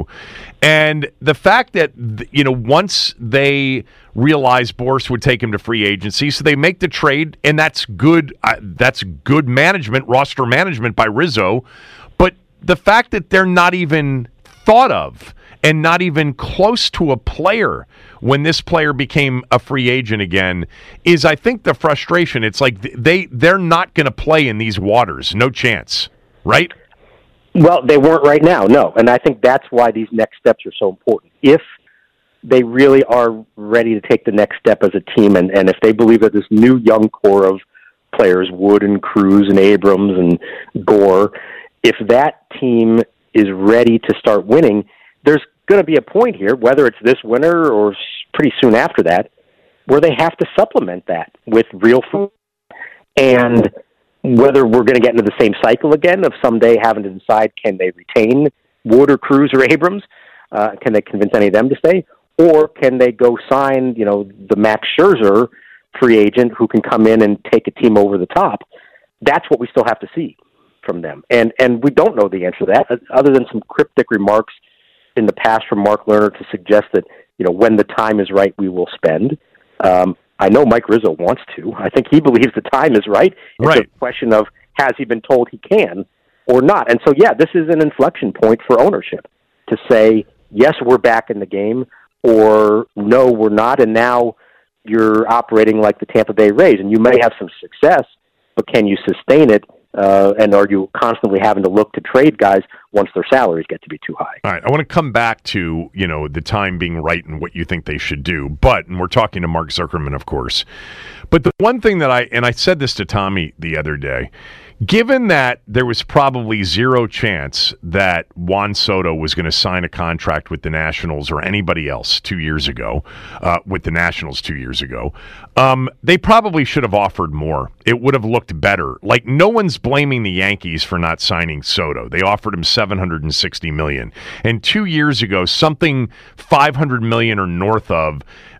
and the fact that, you know, once they realized Boras would take him to free agency, so they make the trade, and that's good. Uh, that's good management, roster management by Rizzo, but the fact that they're not even thought of and not even close to a player when this player became a free agent again is, I think, the frustration. It's like they they're not going to play in these waters, no chance, right? Well, they weren't right now, no. And I think that's why these next steps are so important. If they really are ready to take the next step as a team, and, and if they believe that this new young core of players, Wood and Cruz and Abrams and Gore, if that team is ready to start winning, there's going to be a point here, whether it's this winter or pretty soon after that, where they have to supplement that with real food. And whether we're going to get into the same cycle again of someday having to decide, can they retain Wood or Cruz or Abrams? Uh, can they convince any of them to stay? Or can they go sign, you know, the Max Scherzer free agent who can come in and take a team over the top? That's what we still have to see from them. And and we don't know the answer to that, other than some cryptic remarks in the past from Mark Lerner to suggest that, you know, when the time is right, we will spend. Um, I know Mike Rizzo wants to. I think he believes the time is right. It's right. a question of, has he been told he can or not? And so, yeah, this is an inflection point for ownership to say, yes, we're back in the game, or no, we're not, and now you're operating like the Tampa Bay Rays, and you may have some success, but can you sustain it? Uh, and are you constantly having to look to trade guys once their salaries get to be too high? All right, I want to come back to, you know, the time being right and what you think they should do. But, and we're talking to Mark Zuckerman, of course. But the one thing that I, and I said this to Tommy the other day, given that there was probably zero chance that Juan Soto was going to sign a contract with the Nationals or anybody else two years ago, uh, with the Nationals two years ago, um, they probably should have offered more. It would have looked better. Like, no one's blaming the Yankees for not signing Soto. They offered him seven hundred sixty million dollars. And two years ago, something five hundred million dollars or north of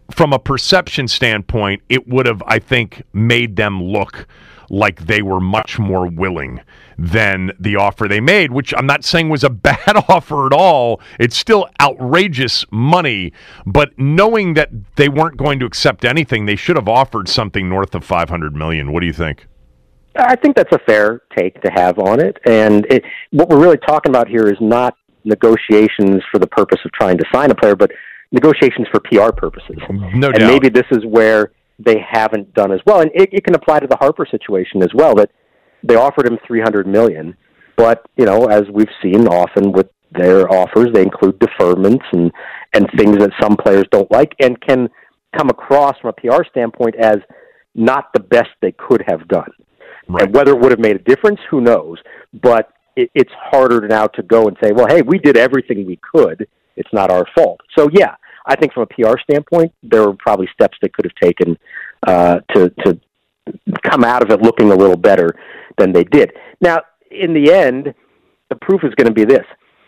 from a perception standpoint, it would have, I think, made them look like they were much more willing than the offer they made, which I'm not saying was a bad offer at all. It's still outrageous money, but knowing that they weren't going to accept anything, they should have offered something north of five hundred million dollars. What do you think? I think that's a fair take to have on it. And it, what we're really talking about here is not negotiations for the purpose of trying to sign a player, but negotiations for P R purposes. No doubt. And maybe this is where they haven't done as well. And it, it can apply to the Harper situation as well, that they offered him three hundred million dollars, but, you know, as we've seen often with their offers, they include deferments and, and things that some players don't like and can come across from a P R standpoint as not the best they could have done. Right. And whether it would have made a difference, who knows? But it, it's harder now to go and say, well, hey, we did everything we could. It's not our fault. So, yeah, I think from a P R standpoint, there were probably steps they could have taken uh, to to come out of it looking a little better than they did. Now, in the end, the proof is going to be this.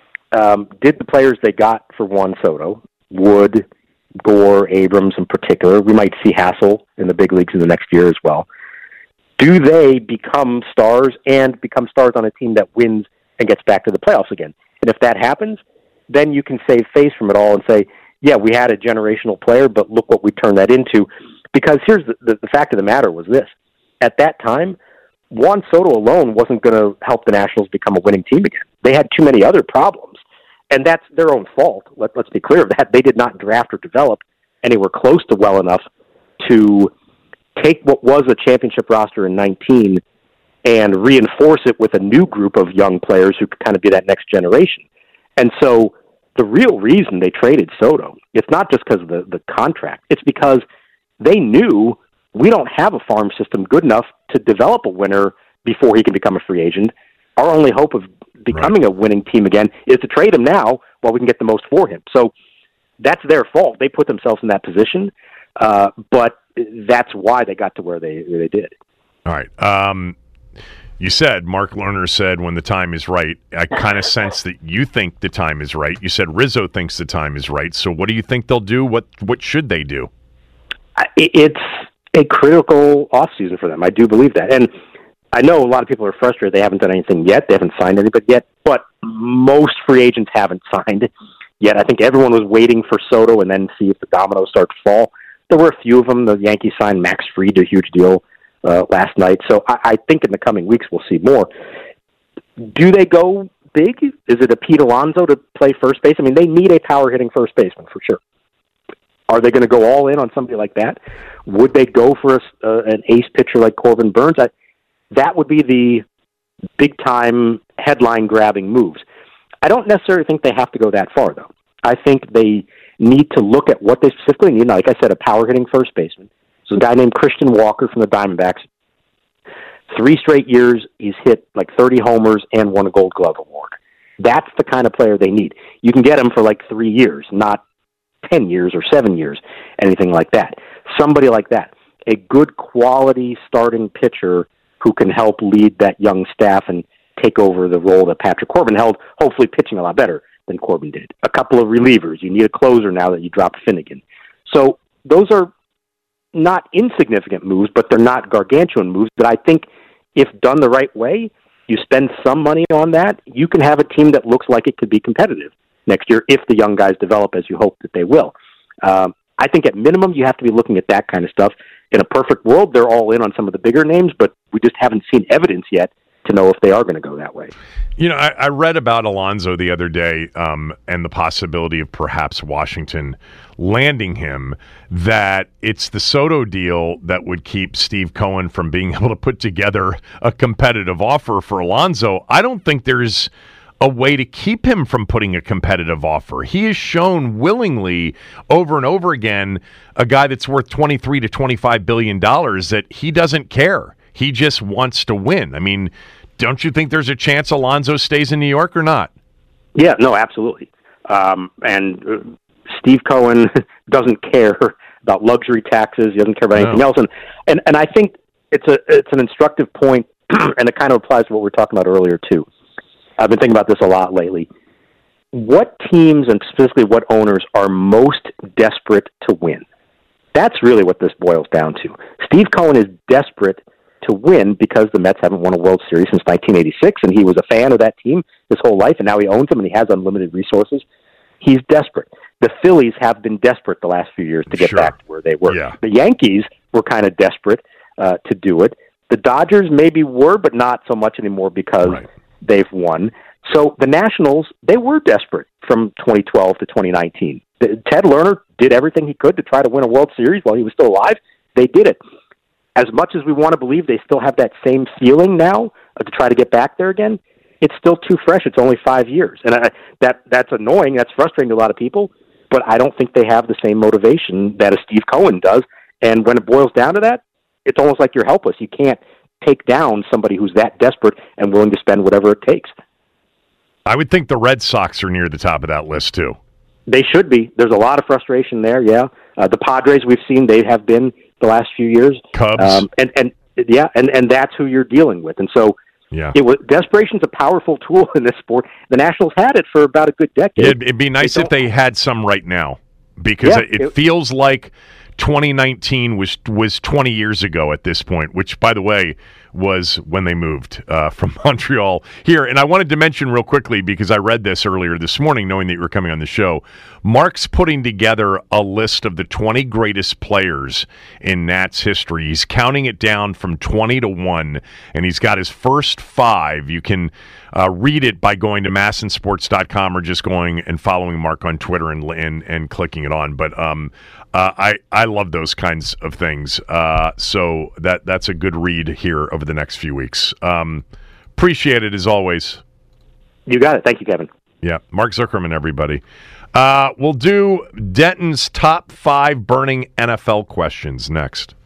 Um, did the players they got for Juan Soto, Wood, Gore, Abrams in particular, we might see Hassel in the big leagues in the next year as well, do they become stars and become stars on a team that wins and gets back to the playoffs again? And if that happens, then you can save face from it all and say, yeah, we had a generational player, but look what we turned that into. Because here's the, the, the fact of the matter was this. At that time, Juan Soto alone wasn't going to help the Nationals become a winning team again. They had too many other problems, and that's their own fault. Let, let's be clear of that. They did not draft or develop anywhere close to well enough to take what was a championship roster in nineteen and reinforce it with a new group of young players who could kind of be that next generation. And so the real reason they traded Soto, it's not just because of the, the contract. It's because they knew we don't have a farm system good enough to develop a winner before he can become a free agent. Our only hope of becoming right. a winning team again is to trade him now while we can get the most for him. So that's their fault. They put themselves in that position, uh, but that's why they got to where they where they did. All right. Um, you said, Mark Lerner said, when the time is right. I kind of sense that you think the time is right. You said Rizzo thinks the time is right. So what do you think they'll do? What What should they do? It's a critical offseason for them. I do believe that. And I know a lot of people are frustrated they haven't done anything yet. They haven't signed anybody yet. But most free agents haven't signed yet. I think everyone was waiting for Soto and then see if the dominoes start to fall. There were a few of them. The Yankees signed Max Fried, a huge deal uh, last night. So I, I think in the coming weeks we'll see more. Do they go big? Is it a Pete Alonso to play first base? I mean, they need a power-hitting first baseman for sure. Are they going to go all in on somebody like that? Would they go for a, uh, an ace pitcher like Corbin Burns? I, that would be the big-time headline-grabbing moves. I don't necessarily think they have to go that far, though. I think they need to look at what they specifically need. Like I said, a power-hitting first baseman. So a guy named Christian Walker from the Diamondbacks. Three straight years, he's hit like thirty homers and won a Gold Glove award. That's the kind of player they need. You can get him for like three years, not ten years or seven years, anything like that. Somebody like that. A good quality starting pitcher who can help lead that young staff and take over the role that Patrick Corbin held, hopefully pitching a lot better than Corbin did. A couple of relievers. You need a closer now that you dropped Finnegan. So those are not insignificant moves, but they're not gargantuan moves that I think if done the right way, you spend some money on that, you can have a team that looks like it could be competitive next year if the young guys develop as you hope that they will. Um, I think at minimum you have to be looking at that kind of stuff. In a perfect world, they're all in on some of the bigger names, but we just haven't seen evidence yet to know if they are going to go that way. You know, I, I read about Alonso the other day um, and the possibility of perhaps Washington landing him, that it's the Soto deal that would keep Steve Cohen from being able to put together a competitive offer for Alonso. I don't think there's a way to keep him from putting a competitive offer. He has shown willingly over and over again, a guy that's worth twenty-three to twenty-five billion dollars, that he doesn't care. He just wants to win. I mean, don't you think there's a chance Alonso stays in New York or not? Yeah, no, absolutely. Um, and uh, Steve Cohen doesn't care about luxury taxes. He doesn't care about anything no. else. And, and and I think it's a it's an instructive point, and it kind of applies to what we were talking about earlier too. I've been thinking about this a lot lately. What teams and specifically what owners are most desperate to win? That's really what this boils down to. Steve Cohen is desperate to win because the Mets haven't won a World Series since nineteen eighty-six, and he was a fan of that team his whole life, and now he owns them, and he has unlimited resources. He's desperate. The Phillies have been desperate the last few years to get Sure. back to where they were. Yeah. The Yankees were kind of desperate uh, to do it. The Dodgers maybe were, but not so much anymore because Right. they've won. So the Nationals, they were desperate from twenty twelve to twenty nineteen. Ted Lerner did everything he could to try to win a World Series while he was still alive. They did it. As much as we want to believe they still have that same feeling now uh, to try to get back there again, it's still too fresh. It's only five years. And I, that that's annoying. That's frustrating to a lot of people. But I don't think they have the same motivation that a Steve Cohen does. And when it boils down to that, it's almost like you're helpless. You can't take down somebody who's that desperate and willing to spend whatever it takes. I would think the Red Sox are near the top of that list, too. They should be. There's a lot of frustration there, yeah. Uh, the Padres we've seen, they have been the last few years. Cubs. Um, and, and, yeah, and, and that's who you're dealing with. And so Yeah. it was desperation's a powerful tool in this sport. The Nationals had it for about a good decade. It'd, it'd be nice They if they had some right now, because Yeah, it, it it- feels like twenty nineteen was was twenty years ago at this point, which, by the way, was when they moved uh, from Montreal here. And I wanted to mention real quickly, because I read this earlier this morning, knowing that you were coming on the show, Mark's putting together a list of the twenty greatest players in Nats history. He's counting it down from twenty to one, and he's got his first five. You can uh, read it by going to masson sports dot com or just going and following Mark on Twitter and and, and clicking it on. But um, uh, I, I love those kinds of things. Uh, so that that's a good read here over the next few weeks. Um, appreciate it as always. You got it. Thank you, Kevin. Yeah, Mark Zuckerman, everybody. Uh, we'll do Denton's top five burning N F L questions next.